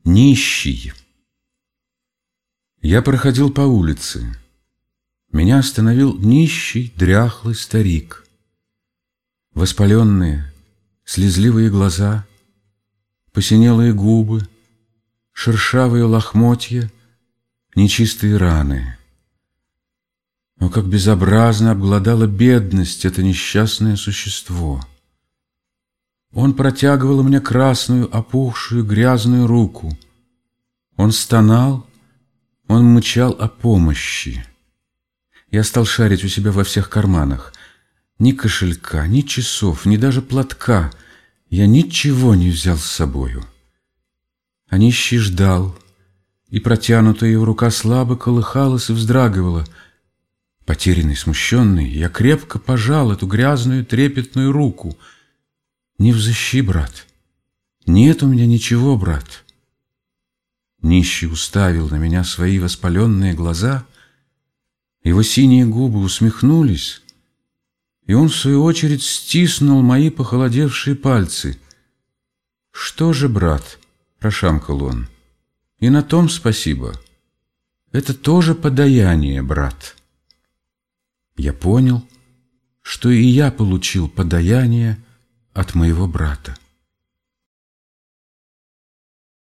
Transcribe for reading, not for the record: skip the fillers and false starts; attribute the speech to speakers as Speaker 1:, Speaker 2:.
Speaker 1: Нищий. Я проходил по улице. Меня остановил нищий, дряхлый старик. Воспаленные, слезливые глаза, посинелые губы, шершавые лохмотья, нечистые раны. Но как безобразно обглодала бедность это несчастное существо. Он протягивал мне красную, опухшую, грязную руку. Он стонал, он мычал о помощи. Я стал шарить у себя во всех карманах. Ни кошелька, ни часов, ни даже платка. Я ничего не взял с собою. А нищий ждал, и протянутая его рука слабо колыхалась и вздрагивала. Потерянный, смущенный, я крепко пожал эту грязную, трепетную руку. «Не взыщи, брат! Нет у меня ничего, брат!» Нищий уставил на меня свои воспаленные глаза, его синие губы усмехнулись, и он, в свою очередь, стиснул мои похолодевшие пальцы. «Что же, брат?» — прошамкал он. «И на том спасибо. Это тоже подаяние, брат». Я понял, что и я получил подаяние от моего брата.